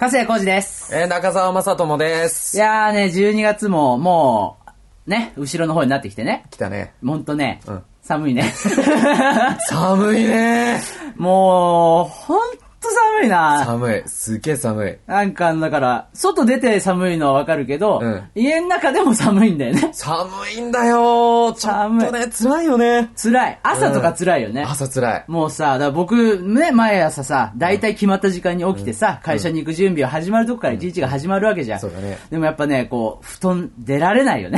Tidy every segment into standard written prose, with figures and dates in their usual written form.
加瀬浩二です。 中澤正智です。 いやーね、12月ももう、ね、後ろの方になってきてね。 来たね。 ほんとね、寒いね。 寒いね。 もう、ほんと寒いな。 寒い。すげえ寒い。 なんか、だから、外出て寒いのはわかるけど、家の中でも寒いんだよね。 寒いんだよ。ちょっとね、辛いよね。 辛い。朝とか辛いよね。 朝辛い。 もうさ、だから僕、ね、毎朝さ、だいたい決まった時間に起きてさ、会社に行く準備が始まるとこから一日が始まるわけじゃん。 そうだね。 でもやっぱね、こう、布団出られないよね。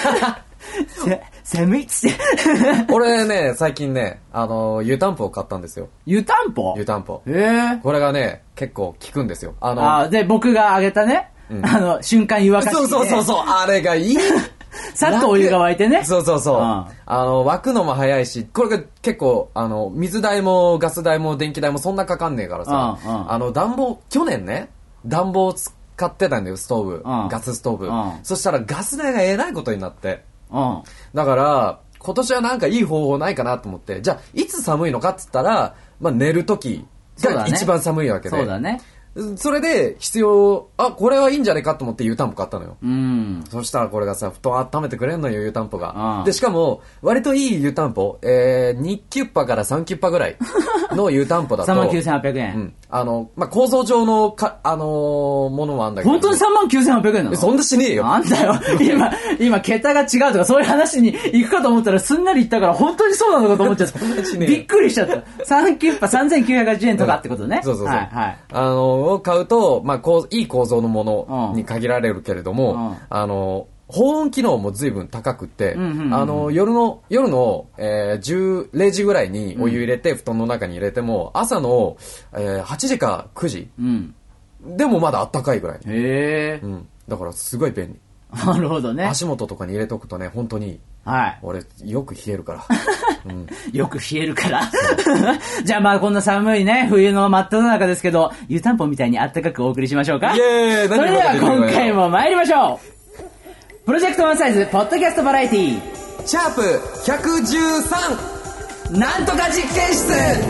寒いっつって。 俺ね、最近ね、湯たんぽを買ったんですよ。 湯たんぽ？ 湯たんぽ。 これがね、結構効くんですよ。 で、僕があげたね、瞬間湯沸かし器で。 そう、あれがいい。 さっとお湯が沸いてね。 そう。沸くのも早いし、これが結構、水代もガス代も電気代もそんなかかんねえからさ、去年ね、暖房を使ってたんだよ、ストーブ。ガスストーブ。そしたらガス代がえらいことになって。だから、今年はなんかいい方法ないかなと思って、じゃあ、いつ寒いのかって言ったら、まあ寝る時が一番寒いわけで。 そうだね。 それでこれはいいんじゃないかと思って湯たんぽ買ったのよ。そしたらこれがさ、布団温めてくれんのよ、湯たんぽが。で、しかも、割といい湯たんぽ、2キュッパから3キュッパぐらいの湯たんぽだと。 39,800円。 構造上のものもあるんだけど。 本当に 39,800 円なの？ そんなしねえよ。 なんだよ。今、桁が違うとかそういう話に行くかと思ったらすんなり言ったから本当にそうなのかと思っちゃった。びっくりしちゃった。3キュッパ3980円とかってことね。 そう。を買うと、いい構造のものに限られるけれども、保温機能も随分高くって、夜の、0時ぐらいにお湯入れて、布団の中に入れても、朝の、8時か9時、でもまだあったかいぐらい。だからすごい便利。 なるほどね。 足元とかに入れとくとね、本当に。俺、よく冷えるから。 よく冷えるから。じゃあこんな寒いね、冬の真っ只中ですけど、湯たんぽみたいにあったかくお送りしましょうか。 イエーイ。 それでは今回も参りましょう。プロジェクトワンサイズ、ポッドキャストバラエティー。 シャープ113。 なんとか実験室。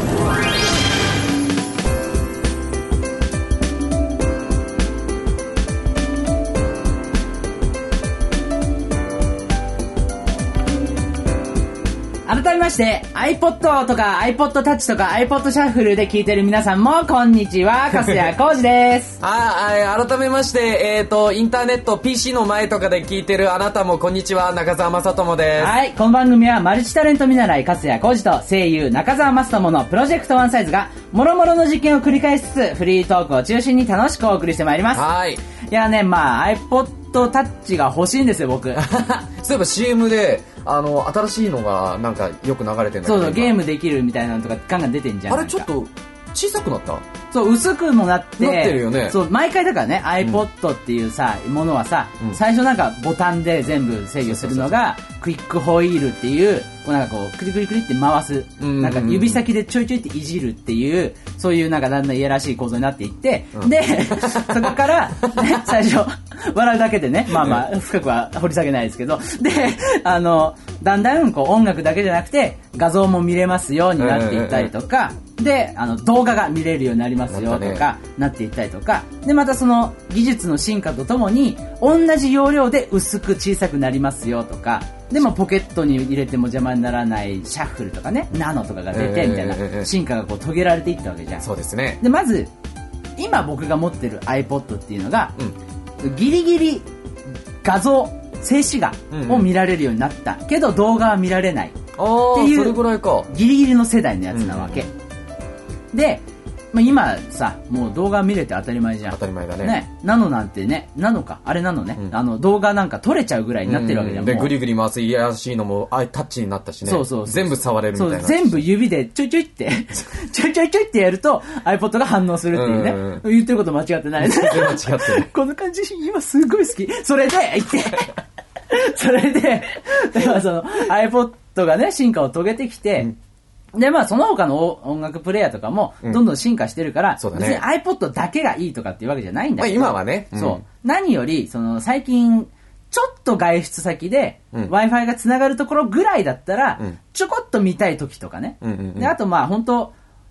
改めまして iPod とか iPod Touch とか iPod Shuffle で聞いてる皆さんもこんにちは、粕谷浩二です。 改めましてインターネット PC の前とかで聞いてるあなたもこんにちは、中澤正智です。 はい、この番組はマルチタレント見習い粕谷浩二と声優中澤正智のプロジェクトワンサイズが諸々の実験を繰り返しつつフリートークを中心に楽しくお送りしてまいります。いやね、iPod Touch が欲しいんですよ、僕。 そういえば CM で新しいのがなんかよく流れてるんだけど、 そうゲームできるみたいなのとかガンガン出てんじゃん。 あれちょっと小さくなった？ そう、薄くもなってるよね。 そう、毎回だからね、iPod っていうさ、ものはさ、最初なんかボタンで全部制御するのが、クイックホイールっていう、なんかこう、クリクリクリって回す、なんか指先でちょいちょいっていじるっていう、そういうなんかだんだんいやらしい構造になっていって、で、そこから、ね、最初、笑うだけでね、深くは掘り下げないですけど、で、だんだんこう音楽だけじゃなくて、画像も見れますようになっていったりとか、で、動画が見れるようになりますよとか、なっていったりとか、で、またその技術の進化とともに、同じ容量で薄く小さくなりますよとか、でもポケットに入れても邪魔にならないシャッフルとかね、ナノとかが出てみたいな進化がこう遂げられていったわけじゃん。 そうですね。 で、まず、今僕が持ってる iPod っていうのが、ギリギリ画像、静止画を見られるようになったけど動画は見られないっていう、 それぐらいか。 ギリギリの世代のやつなわけ。で、今さ、もう動画見れて当たり前じゃん。 当たり前だね。 ナノなんてね、ナノか、あれナノね、動画なんか撮れちゃうぐらいになってるわけじゃん。 で、グリグリ回すいやらしいのもタッチになったしね。そう全部触れるみたいな。 全部指でちょいちょいってちょいちょいちょいってやると iPod が反応するっていうね。言ってること間違ってない。 全然間違ってない。 この感じ今すごい好き。それで言ってそれでその iPod がね進化を遂げてきて、で、その他の音楽プレイヤーとかもどんどん進化してるから、別に iPod だけがいいとかっていうわけじゃないんだけど、 今はね、 そう。何より、最近、ちょっと外出先で、Wi-Fi がつながるところぐらいだったら、ちょこっと見たい時とかね。で、あと本当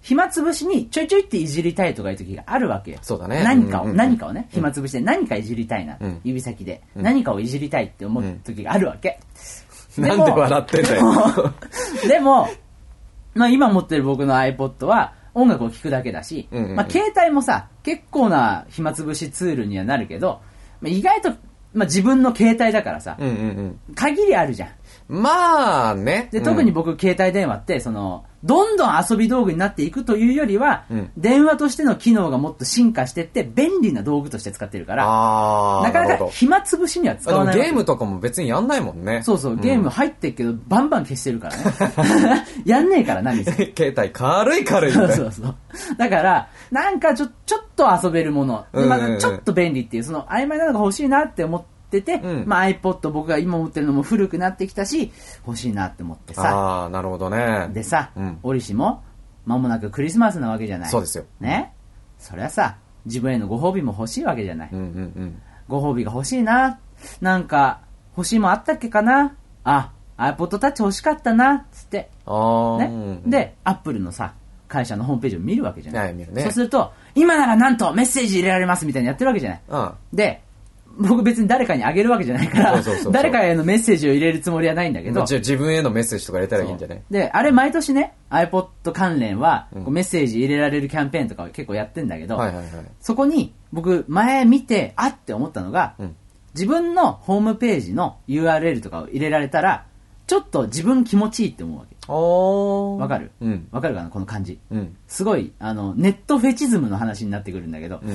暇つぶしにちょいちょいっていじりたいとかいう時があるわけよ。 そうだね。 何かをね、暇つぶしで何かいじりたいな、指先で、何かをいじりたいって思う時があるわけ。 なんで笑ってんだよ。 でも、まあ今持ってる僕の iPod は音楽を聴くだけだし、まあ携帯もさ、結構な暇つぶしツールにはなるけど、まあ、意外と、まあ自分の携帯だからさ、限りあるじゃん。 まあね。 で、特に僕、携帯電話って、どんどん遊び道具になっていくというよりは、電話としての機能がもっと進化してって、便利な道具として使ってるから、なかなか暇つぶしには使わない。 ゲームとかも別にやんないもんね。 そうそう、ゲーム入ってるけど、バンバン消してるからね。やんねえから何せ。 携帯軽い軽い。 そうそうそう。だから、なんかちょっと遊べるもの、まだちょっと便利っていう、曖昧なのが欲しいなって思って、まあ iPod 僕が今持ってるのも古くなってきたし欲しいなって思ってさ。 ああ、なるほどね。 でさ、折しも間もなくクリスマスなわけじゃない。 そうですよ。 ね。そりゃさ、自分へのご褒美も欲しいわけじゃない。ご褒美が欲しいな。なんか欲しいもんあったっけかな。あ、iPod Touch 欲しかったなつって。ね。で、Apple のさ、会社のホームページを見るわけじゃない。 はい、見るね。 そうすると今ならなんとメッセージ入れられますみたいにやってるわけじゃない。で、僕別に誰かにあげるわけじゃないから、誰かへのメッセージを入れるつもりはないんだけど。 自分へのメッセージとか入れたらいいんじゃない？ で、あれ毎年ね、iPod 関連は、メッセージ入れられるキャンペーンとか結構やってんだけど、そこに僕前見て、あって思ったのが、自分のホームページの URL とかを入れられたら、ちょっと自分気持ちいいって思うわけ。わかる？わかるかなこの感じ。すごい、ネットフェチズムの話になってくるんだけど、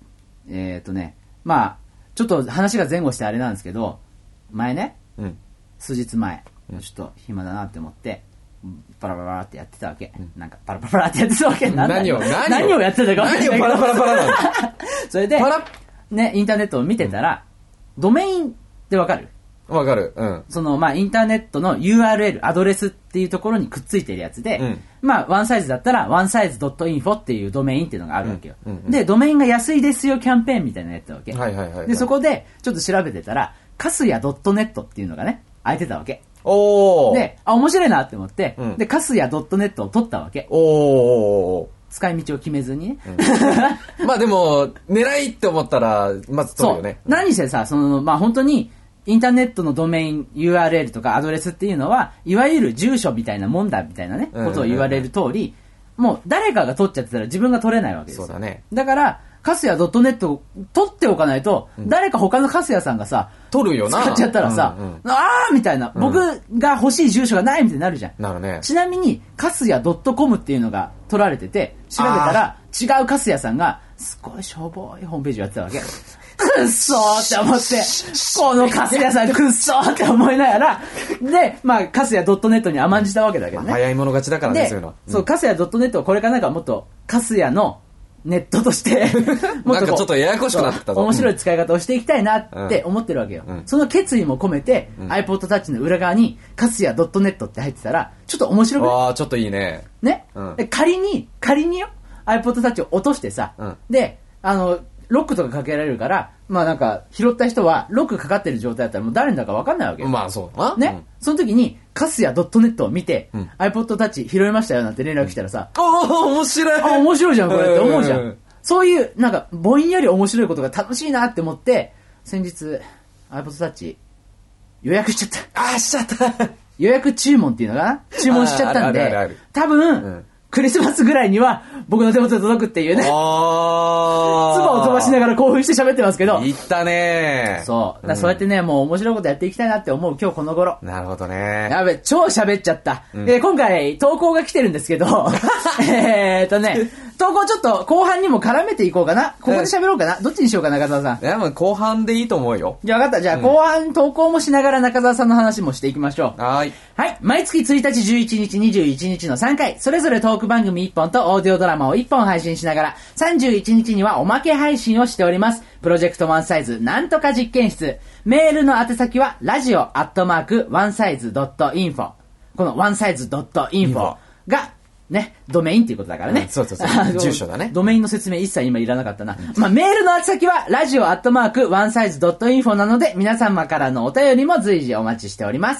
まあ、ちょっと話が前後してあれなんですけど、前ね、数日前、ちょっと暇だなって思って、パラパラってやってたわけ。なんかパラパラってやってたわけ。何をやってたか分かんないけど。 何をパラパラパラなのそれで、ね、インターネットを見てたら、ドメインってわかる？ わかる。 まあ、インターネットの URL、アドレスっていうところにくっついてるやつで、まあ、ワンサイズだったら、onesize.info っていうドメインっていうのがあるわけよ。で、ドメインが安いですよキャンペーンみたいなのやってたわけ。で、そこで、ちょっと調べてたら、カスヤ .net っていうのがね、空いてたわけ。で、面白いなって思って、で、カスヤ .net を取ったわけ。使い道を決めずにね。 まあでも、狙いって思ったら、まず取るよね。 何せさ、まあ本当に、インターネットのドメイン URL とかアドレスっていうのは、いわゆる住所みたいなもんだみたいなね、ことを言われる通り、もう誰かが取っちゃってたら自分が取れないわけですよ。 そうだね。 だから、カスヤ .net を取っておかないと、誰か他のカスヤさんがさ、 取るよな。 使っちゃったらさ、あーみたいな、僕が欲しい住所がないみたいになるじゃん。 なるね。 ちなみに、カスヤ .com っていうのが取られてて、調べたら、違うカスヤさんが、すごいしょぼいホームページをやってたわけ。くっそーって思って、このカスヤさんくっそーって思いながら、で、まあ、カスヤ .net に甘んじたわけだけどね。 早い者勝ちだからね、そういうの。 そう、カスヤ .net はこれからなんかもっと、カスヤのネットとして、 もっとなんかちょっとややこしくなってきたぞ。 面白い使い方をしていきたいなって思ってるわけよ。その決意も込めて、iPod Touch の裏側に、カスヤ .net って入ってたら、ちょっと面白くない？ ああ、ちょっといいね。 ね、仮によ、iPod Touch を落としてさ、で、ロックとかかけられるから、まあなんか、拾った人は、ロックかかってる状態だったらもう誰だか分かんないわけよ。 まあそうね、その時に、カスヤ .net を見て、iPod Touch 拾いましたよなんて連絡来たらさ、 面白い。 面白いじゃんこれって思うじゃん。そういう、なんか、ぼんやり面白いことが楽しいなって思って、先日、iPod Touch 予約しちゃった。 しちゃった。 予約注文っていうのかな、注文しちゃったんで、多分、クリスマスぐらいには僕の手元で届くっていうね。唾を飛ばしながら興奮して喋ってますけど。 言ったね。 そう。そうやってね、もう面白いことやっていきたいなって思う今日この頃。 なるほどね。 やべ、超喋っちゃった。今回投稿が来てるんですけど、投稿ちょっと後半にも絡めていこうかな。ここで喋ろうかな。どっちにしようか、中澤さん。 いや、もう後半でいいと思うよ。 じゃあ分かった。じゃあ後半投稿もしながら中澤さんの話もしていきましょう。 はい。 毎月1日、11日、21日の3回、それぞれトーク番組1本とオーディオドラマを1本配信しながら、31日にはおまけ配信をしております。プロジェクトワンサイズなんとか実験室。メールの宛先は、radio@onesize.info。この onesize.info が、ね、ドメインっていうことだからね。 そう。住所だね。 ドメインの説明一切今いらなかったな。まあ、メールの宛先は、radio@onesize.info なので、皆様からのお便りも随時お待ちしております。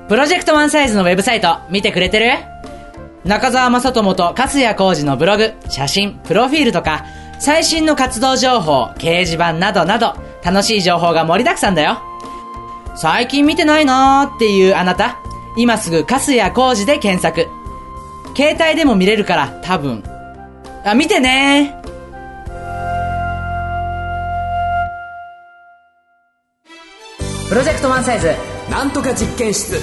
プロジェクトワンサイズのウェブサイト見てくれてる？中澤正智と粕谷浩二のブログ、写真、プロフィールとか最新の活動情報、掲示板などなど楽しい情報が盛りだくさんだよ。最近見てないなーっていうあなた、今すぐ粕谷浩二で検索。携帯でも見れるから多分。見てねー。プロジェクトワンサイズなんとか実験室。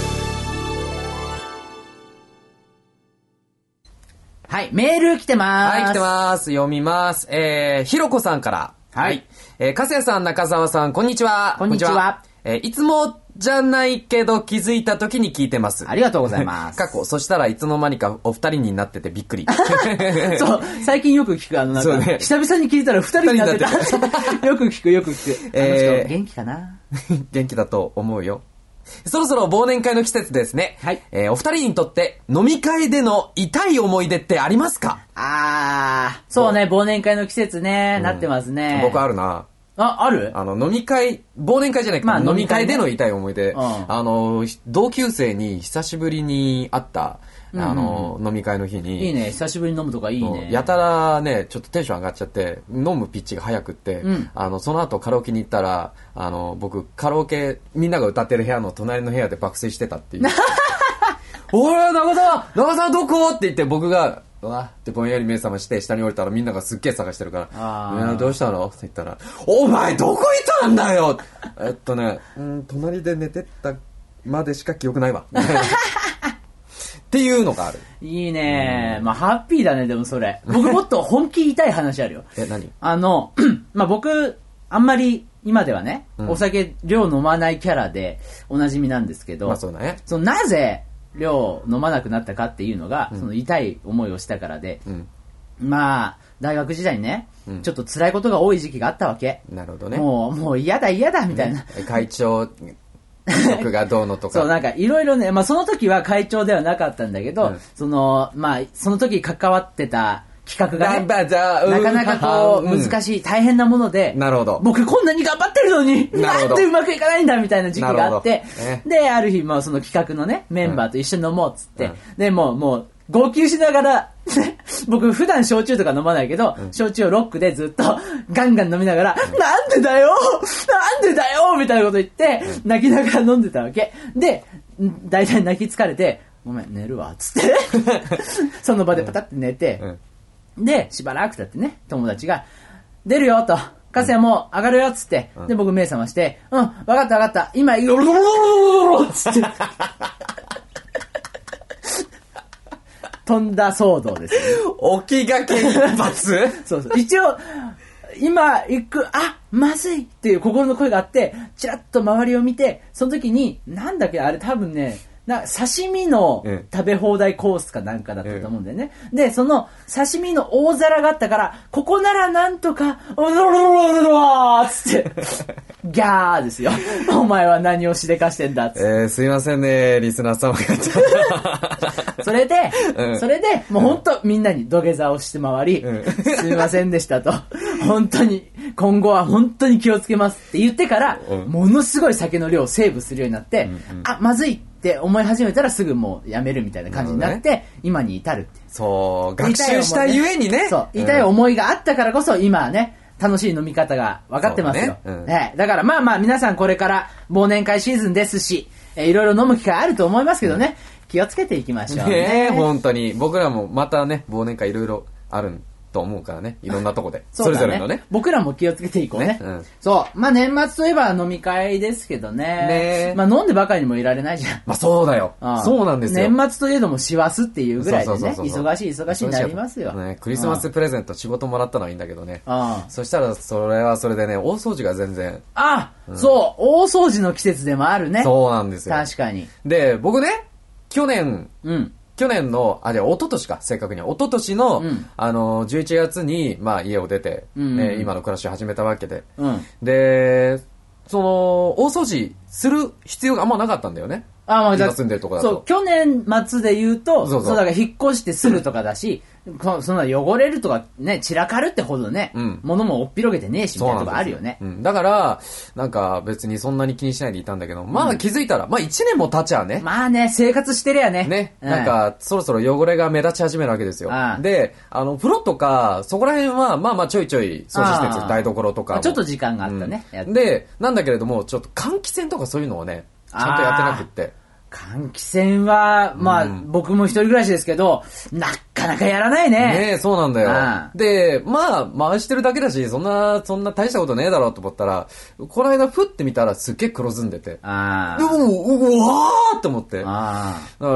はい、メール来てまーす。 はい、来てます。読みます。ひろこさんから。 はい。 粕谷さん、中澤さん、こんにちは。 こんにちは。 いつもじゃないけど気づいた時に聞いてます。 ありがとうございます。 そしたらいつの間にかお二人になっててびっくり。 そう、最近よく聞く、なんか、ね、久々に聞いたら二人になってた。よく聞く、よく聞く。元気かな？ 元気だと思うよ。そろそろ忘年会の季節ですね。 はい。 お二人にとって飲み会での痛い思い出ってありますか？ そうね、忘年会の季節ね、なってますね。 僕あるな。 ある？ 飲み会、忘年会じゃないけど、飲み会での痛い思い出。同級生に久しぶりに会った、飲み会の日に。 いいね、久しぶりに飲むとかいいね。 やたらね、ちょっとテンション上がっちゃって、飲むピッチが早くって、その後カラオケに行ったら、僕、カラオケ、みんなが歌ってる部屋の隣の部屋で爆睡してたっていう。おい、中澤どこって言って僕が、うわってぼんやり目覚まして下に降りたらみんながすっげえ探してるからどうしたのって言ったらお前どこいたんだよ隣で寝てたまでしか記憶ないわっていうのがある。 いいね。ハッピーだね。でもそれ僕もっと本気痛い話あるよ。 何？ 僕あんまり今ではね、お酒量飲まないキャラでおなじみなんですけど、 そうだね。 なぜ量飲まなくなったかっていうのが、その痛い思いをしたからで、大学時代にね、ちょっと辛いことが多い時期があったわけ。 なるほどね。 もう嫌だみたいな。 会長僕がどうのとか。 そう、なんかいろいろね、その時は会長ではなかったんだけど、その時関わってた企画がね、なかなか難しい、大変なもので、 なるほど。 僕こんなに頑張ってるのに、なんでうまくいかないんだみたいな時期があって、で、ある日、その企画のね、メンバーと一緒に飲もうっつって、で、もう、号泣しながら、僕普段焼酎とか飲まないけど、焼酎をロックでずっとガンガン飲みながら、なんでだよみたいなこと言って、泣きながら飲んでたわけ。で、だいたい泣き疲れて、ごめん、寝るわ、っつって、その場でパタって寝て、で、しばらく経ってね、友達が、出るよ、と。粕谷もう上がるよ、つって。で、僕目覚まして、わかった。今、つって。飛んだ騒動ですよ、 ね。起きがけ一発そう。一応、今行く、まずいっていう心の声があって、チラッと周りを見て、その時に、なんだっけ、あれ多分ね、刺身の食べ放題コースかなんかだったと思うんだよね。で、その刺身の大皿があったから、ここならなんとか、つって、ギャーですよ。お前は何をしでかしてんだっつって。 すいませんね、リスナー様方。それで、もう本当みんなに土下座をして回り、すいませんでしたと。本当に、今後は本当に気をつけますって言ってから、ものすごい酒の量をセーブするようになって、まずいって思い始めたらすぐもうやめるみたいな感じになって、今に至るって。 そう、学習したゆえにね。 そう、痛い思いがあったからこそ今はね、楽しい飲み方が分かってますよ。だから皆さんこれから忘年会シーズンですし、いろいろ飲む機会あると思いますけどね、気をつけていきましょうね。 本当に。僕らもまたね、忘年会いろいろあると思うからね、いろんなとこで。それぞれのね。 僕らも気をつけていこうね。そう。年末といえば飲み会ですけどね。飲んでばかりにもいられないじゃん。 そうだよ。そうなんですよ。 年末といえども師走っていうぐらいでね、忙しいになりますよ。 クリスマスプレゼント仕事もらったのはいいんだけどね。そしたらそれはそれでね、大掃除が全然。 そう。大掃除の季節でもあるね。 そうなんですよ。 確かに。 で、僕ね、去年の、一昨年か、正確には。一昨年の、11月に、家を出て、今の暮らしを始めたわけで。で、大掃除する必要があんまなかったんだよね。 今住んでるとこだと。 そう、去年末で言うと、そうだから引っ越してすぐとかだし、そんな汚れるとかね、散らかるってほどね、物もおっぴろげてねえし、みたいなとこあるよね。 だから、なんか別にそんなに気にしないでいたんだけど、まあ気づいたら、まあ1年も経ちゃね。 まあね、生活してりゃね。 ね、なんか、そろそろ汚れが目立ち始めるわけですよ。で、風呂とか、そこら辺は、まあまあちょいちょい掃除施設、台所とか。 ちょっと時間があったね。 で、なんだけれども、ちょっと換気扇とかそういうのをね、ちゃんとやってなくって。 換気扇は、まあ、僕も一人暮らしですけど、なかなかやらないね。 ねえ、そうなんだよ。で、まあ、回してるだけだし、そんな大したことねえだろうと思ったら、この間、ふって見たらすっげえ黒ずんでて。でも、うわーって思って。だから、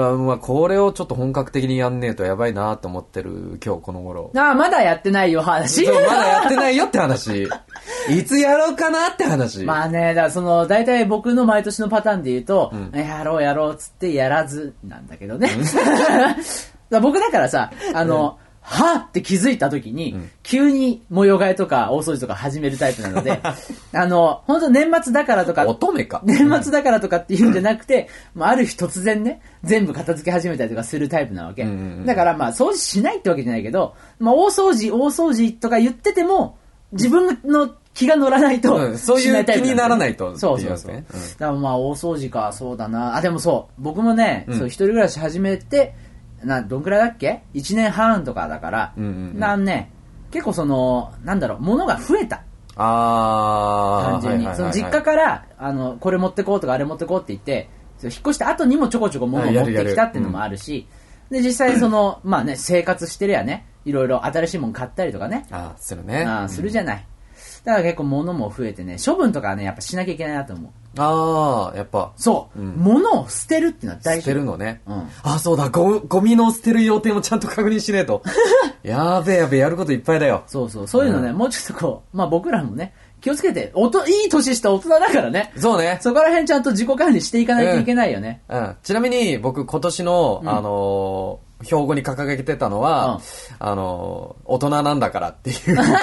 まあ、これをちょっと本格的にやんねえとやばいなって思ってる今日この頃。 まだやってないよ、話。 そう、まだやってないよって話。いつやろうかなって話。 まあね、だから大体僕の毎年のパターンで言うと、やろうつってやらずなんだけどね。僕だからさ、はぁって気づいた時に、急に模様替えとか大掃除とか始めるタイプなので、本当年末だからとか、 乙女か。 年末だからとかっていうんじゃなくて、ある日突然ね、全部片付け始めたりとかするタイプなわけ。だからまあ掃除しないってわけじゃないけど、まあ大掃除とか言ってても、自分の気が乗らないと、 そういう気にならないと。 そう。だからまあ大掃除か、そうだな。でもそう、僕もね、一人暮らし始めて、どんくらいだっけ ?1 年半とかだから、結構なんだろう、物が増えた。単純に。実家から、これ持ってこうとかあれ持ってこうって言って、引っ越した後にもちょこちょこ物を持ってきたっていうのもあるし、で、実際まあね、生活してりゃね、いろいろ新しいもの買ったりとかね。 するね。 するじゃない。だから結構物も増えてね、処分とかはね、やっぱしなきゃいけないなと思う。 やっぱ。 そう。物を捨てるっていうのは大事。 捨てるのね。そうだ、ゴミの捨てる予定もちゃんと確認しねえと。やべえ、やることいっぱいだよ。 そういうのね、もうちょっとまあ僕らもね、気をつけて、いい年した大人だからね。 そうね。 そこら辺ちゃんと自己管理していかないといけないよね。 ちなみに僕今年の、標語に掲げてたのは、大人なんだからっていう。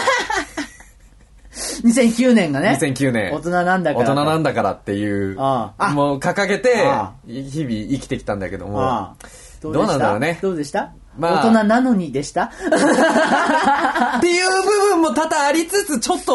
2009年がね。 2009年。 大人なんだから。 大人なんだからっていう、もう掲げて、日々生きてきたんだけども、どうなんだろうね。 どうでした？大人なのにでしたっていう部分も多々ありつつ、ちょっ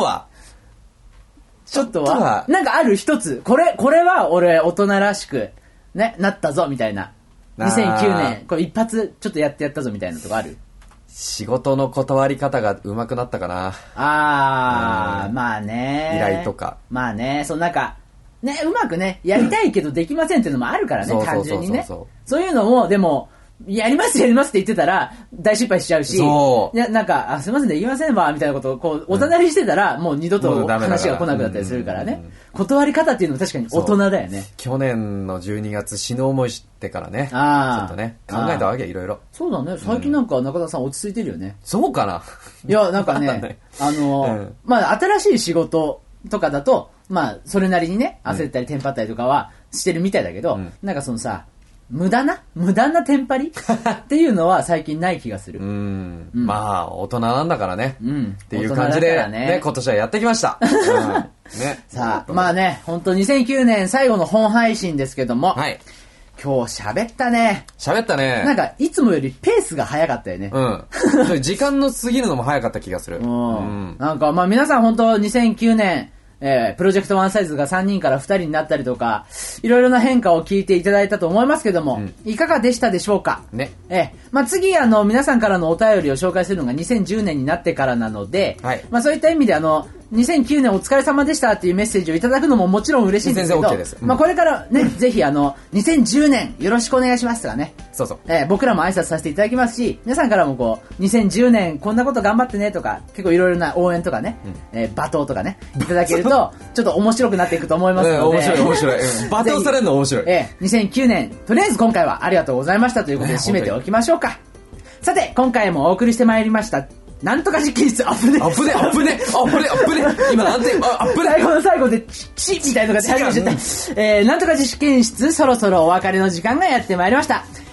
とはなんかある一つ、これは俺大人らしく、ね、なったぞ、みたいな。2009年、これ一発ちょっとやったぞ、みたいなとこある？ 仕事の断り方が上手くなったかな。 まあね。 依頼とか。 まあね、なんか、ね、うまくね、やりたいけどできませんっていうのもあるからね、単純にね。そういうのも、でも、やりますって言ってたら、大失敗しちゃうし、なんか、すいませんできませんわ、みたいなことを、おざなりしてたら、もう二度と話が来なくなったりするからね。断り方っていうのも確かに大人だよね。 去年の12月死ぬ思いしてからね、ちょっとね、考えたわけいろいろ。 そうだね、最近なんか中田さん落ち着いてるよね。 そうかな。 いや、なんかね、まあ、新しい仕事とかだと、まあ、それなりにね、焦ったりテンパったりとかはしてるみたいだけど、なんか無駄なテンパりっていうのは最近ない気がする。 まあ、大人なんだからね。っていう感じで、ね、今年はやってきました。 さあ、まあね、本当2009年最後の本配信ですけども、今日喋ったね。なんか、いつもよりペースが早かったよね。 時間の過ぎるのも早かった気がする。 なんか、まあ皆さん本当2009年、プロジェクトワンサイズが3人から2人になったりとか、いろいろな変化を聞いていただいたと思いますけども、いかがでしたでしょうかね。 まあ、次、皆さんからのお便りを紹介するのが2010年になってからなので、まあ、そういった意味で2009年お疲れ様でしたっていうメッセージをいただくのももちろん嬉しいんですけど、 全然 OK です。 まあ、これからね、ぜひ2010年よろしくお願いしますとかね。僕らも挨拶させていただきますし、皆さんからも2010年こんなこと頑張ってねとか、結構いろいろな応援とかね、罵倒とかね、いただけると、ちょっと面白くなっていくと思いますので。 面白い。罵倒されるの面白い。 2009年、とりあえず今回はありがとうございましたということで締めておきましょうか。さて、今回もお送りしてまいりました。なんとか実験室、アップね。今なんて、アップね。最後で、チッみたいなのが始まっちゃった。なんとか実験室、そろそろお別れの時間がやってまいりました。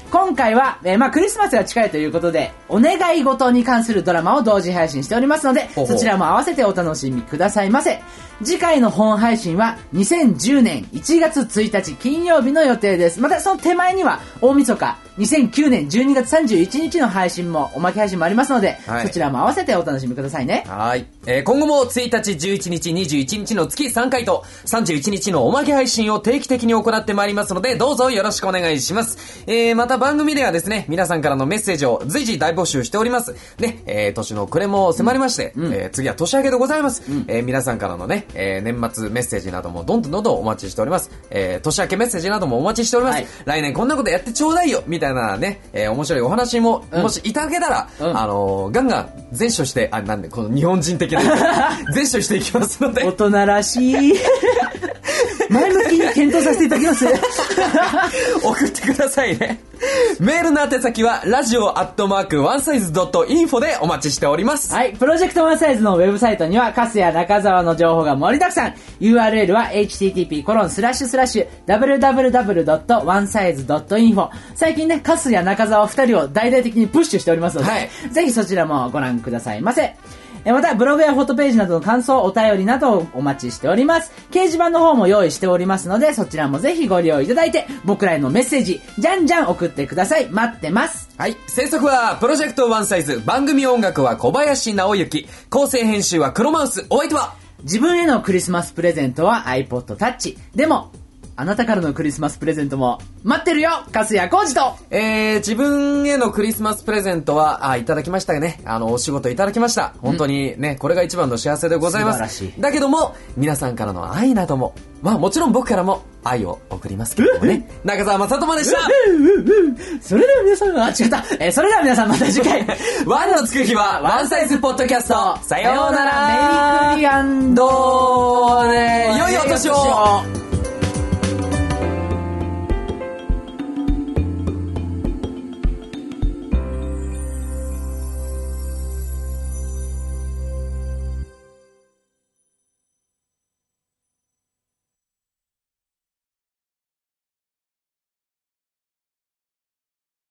今回は、クリスマスが近いということで、お願い事に関するドラマを同時配信しておりますので、そちらも合わせてお楽しみくださいませ。次回の本配信は2010年1月1日金曜日の予定です。またその手前には大晦日2009年12月31日の配信もおまけ配信もありますので、そちらも合わせてお楽しみくださいね。 はい。今後も1日、11日、21日の月3回と31日のおまけ配信を定期的に行ってまいりますので、どうぞよろしくお願いします。また番組ではですね、皆さんからのメッセージを随時大募集しております。ね、年の暮れも迫りまして、次は年明けでございます。皆さんからのね、年末メッセージなどもどんどんお待ちしております。年明けメッセージなどもお待ちしております。来年こんなことやってちょうだいよみたいなね、面白いお話も、もしいただけたら、ガンガン前処して、なんでこの日本人的な前処していきますので。 大人らしい。前向きに検討させていただきます。 送ってくださいね。メールの宛先はradio@onesize.info でお待ちしております。 はい、プロジェクトワンサイズのウェブサイトにはカスや中澤の情報が盛りだくさん。 URL は http://www.onesize.info。 最近ね、カスや中澤2人を大々的にプッシュしておりますので、ぜひそちらもご覧くださいませ。またブログやフォトページなどの感想、お便りなどをお待ちしております。掲示板の方も用意しておりますので、そちらもぜひご利用いただいて、僕らへのメッセージじゃんじゃん送ってください。待ってます。 はい、制作はプロジェクトワンサイズ、番組音楽は小林直之、構成編集は黒マウス。お相手は自分へのクリスマスプレゼントは iPod Touch。でもあなたからのクリスマスプレゼントも待ってるよ、粕谷浩二と。 自分へのクリスマスプレゼントは、いただきましたね。お仕事いただきました。本当にね、これが一番の幸せでございます。 素晴らしい。 だけども、皆さんからの愛なども、もちろん僕からも愛を送りますけどもね。中澤正人でした。 それでは皆さん、違った。それでは皆さんまた次回。 ワンのつく日はワンサイズポッドキャスト。さようなら。 メリークリアンドー良いお年を。